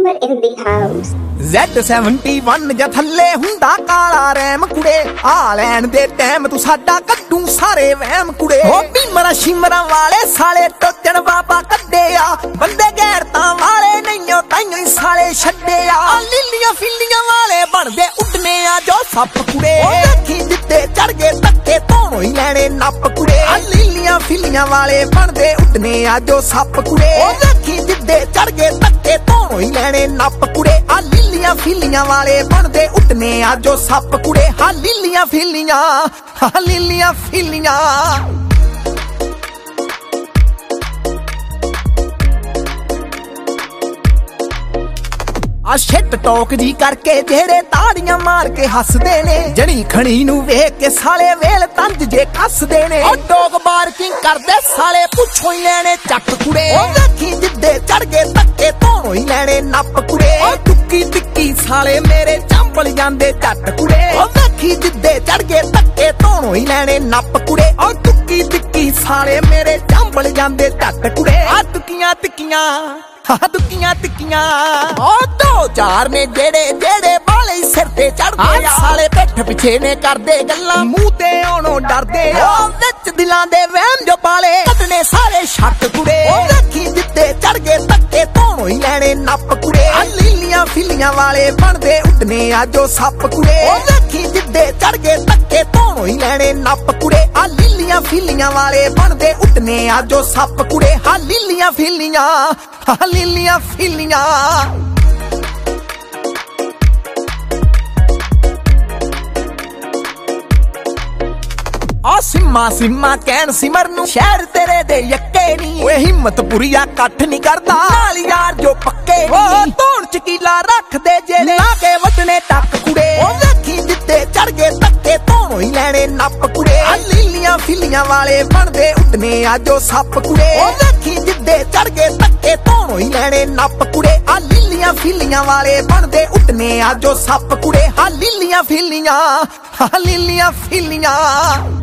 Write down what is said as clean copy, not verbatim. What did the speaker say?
Number in the house. Z71 ਜਾਂ ਥੱਲੇ ਹੁੰਦਾ ਕਾਲਾ ਰੈਮ ਕੁੜੇ ਆ ਲੈਣ ਦੇ ਟਾਈਮ ਤੂੰ ਸਾਡਾ ਕੱਢੂ ਸਾਰੇ ਵਹਿਮ ਕੁੜੇ ਹੋ ਬੀਮਰਾ ਸ਼ਿਮਰਾਂ ਵਾਲੇ ਸਾਲੇ ਟੋਚਣ ਬਾਬਾ ਕੱਢੇ ਆ ਬੰਦੇ ਗੈਰਤਾਂ ਵਾਲੇ ਨਹੀਂਓ ਤਾਈਓ ਸਾਲੇ ਛੱਡੇ ਆ ਲੀਲੀਆਂ ਫਿੱਲੀਆਂ ਵਾਲੇ ਬਣਦੇ ਉੱਡਨੇ ਆ ਜੋ ਸੱਪ ਕੁੜੇ ਦੇਖੀ ਜਿੱਤੇ ਚੜ ਗਏ ਧੱਕੇ ਤੋਂ ਹੀ ਲੈਣੇ ਨੱਪ ਕੁੜੇ ਲੀਲੀਆਂ ਫਿੱਲੀਆਂ ਵਾਲੇ ਬਣਦੇ ਉੱਡਨੇ ਆ ਜੋ ਸੱਪ ਕੁੜੇ ਦੇਖੀ ਜਿੱਤੇ ਚੜ ਗਏ ਧੱਕੇ ਤੋਂ ਹੀ ਲੈਣੇ ਨੱਪ ਕੁੜੇ ਲੀਲੀਆਂ ਫਿੱਲੀਆਂ ਵਾਲੇ ਬਣਦੇ ਉੱਡਨੇ ਆ ਜੋ ਸੱਪ ਕੁੜੇ ਲੀਲੀਆਂ ਫਿੱਲੀਆਂ ਲੀਲੀਆਂ ਫਿੱਲੀਆਂ ਸ਼ਿਟ ਟੋਕ ਜੀ ਕਰਕੇ ਜਿਹੜੇ ਤਾੜੀਆਂ ਮਾਰ ਕੇ ਹੱਸਦੇ ਨੇ ਜਣੀ ਖਣੀ ਨੂੰ ਵੇਖ ਕੇ ਸਾਲੇ ਵੇਲ ਤੰਜ ਜੇ ਕੱਸਦੇ ਨੇ ਉਹ ਡੋਗ ਬਾਰਕਿੰਗ ਕਰਦੇ ਸਾਲੇ ਪੁੱਛੋ ਹੀ ਲੈਣੇ ਚੱਕ ਕੁੜੇ ਉਹ ਦੇਖੀ ਜਿੱਦੇ ਚੜ ਗਏ ਧੱਕੇ ਤੋਂ ਹੀ ਲੈਣੇ ਨੱਪ ਕੁੜੇ ਉਹ ਟੁੱਕੀ ਟਿੱਕੀ ਸਾਲੇ ਮੇਰੇ ਚੰਬਲ ਜਾਂਦੇ ਝੱਟ ਕੁੜੇ ਉਹ ਦੇਖੀ ਜਿੱਦੇ ਚੜ ਗਏ ਧੱਕੇ ਤੋਂ ਹੀ ਲੈਣੇ ਨੱਪ ਕੁੜੇ ਉਹ ਟੁੱਕੀ ਟਿੱਕੀ ਸਾਲੇ ਮੇਰੇ ਚੰਬਲ ਜਾਂਦੇ ਝੱਟ ਕੁੜੇ ਆ ਟੁੱਕੀਆਂ ਟਿੱਕੀਆਂ ਦੁੱਕੀਆਂ ਟਿੱਕੀਆਂ ਉਹ ਦੋ ਚਾਰ ਨੇ ਜਿਹੜੇ ਬਾਲੇ ਸਿਰ ਤੇ ਚੜਦੇ ਆ ਸਾਲੇ ਪਿੱਠ ਪਿੱਛੇ ਨੇ ਕਰਦੇ ਗੱਲਾਂ ਮੂੰਹ ਤੇ ਆਉਣੋਂ ਡਰਦੇ ਆ ਵਿੱਚ ਦਿਲਾਂ ਦੇ ਵਹਿਮ ਜੋ ਪਾਲੇ ਕੱਢਣੇ ਸਾਰੇ ਛੱਟ ਕੁੜੇ ਉਹ ਦੇਖੀ ਜਿੱਤੇ ਚੜ ਗਏ ਧੱਕੇ ਤੋਂ ਹੀ ਲੈਣੇ ਨੱਪ ਕੁੜੇ ਲੀਲੀਆਂ ਫਿੱਲੀਆਂ ਵਾਲੇ ਬਣਦੇ ਉੱਡਨੇ ਆ ਜੋ ਸੱਪ ਕੁੜੇ ਉਹ ਦੇਖੀ ਜਿੱਦੇ ਚੜ ਗਏ ਧੱਕੇ ਤੋਂ ਹੀ ਲੈਣੇ ਨੱਪ ਕੁੜੇ ਲੀਲੀਆਂ ਫਿੱਲੀਆਂ ਵਾਲੇ ਬਣਦੇ ਉੱਡਨੇ ਆ ਜੋ ਸੱਪ ਕੁੜੇ ਲੀਲੀਆਂ ਫਿੱਲੀਆਂ ਲੀਲੀਆਂ ਫਿੱਲੀਆਂ ਆ ਸਿੰਮਾ ਕਹਿਣ ਸਿਮਰ ਨੂੰ ਸ਼ਹਿਰ ਤੇਰੇ ਦੇ ਯੱਕੇ ਨੀ ਓਏ ਹਿੰਮਤ ਪੁਰੀਆ ਕੱਠ ਨਹੀਂ ਕਰਦਾ ਨਾਲ ਯਾਰ ਜੋ ਪੱਕੇ ਨੀ ਧੌਣ ਚ ਕੀਲਾ ਰੱਖਦੇ ਜਿਹੜੇ ਲਾ ਕੇ ਵੱਟਣੇ ਟੱਕ ਕੁੜੇ ਉਹ ਦੇਖੀ ਜਿੱਤੇ ਚੜ ਗਏ ਧੱਕੇ ਤੋਂ ਹੀ ਲੈਣੇ ਨੱਪ ਕੁੜੇ ਲੀਲੀਆਂ ਫਿੱਲੀਆਂ ਵਾਲੇ ਬਣਦੇ ਉੱਡਨੇ ਆ ਜੋ ਸੱਪ ਕੁੜੇ ਉਹ ਦੇਖੀ ਜਿੱਦੇ ਚੜ ਗਏ ਧੱਕੇ ਤੋਂ ਹੀ ਲੈਣੇ ਨੱਪ ਕੁੜੇ ਲੀਲੀਆਂ ਫਿੱਲੀਆਂ ਵਾਲੇ ਬਣਦੇ ਉੱਡਨੇ ਆ ਜੋ ਸੱਪ ਕੁੜੇ ਲੀਲੀਆਂ ਫਿੱਲੀਆਂ ਲੀਲੀਆਂ ਫਿੱਲੀਆਂ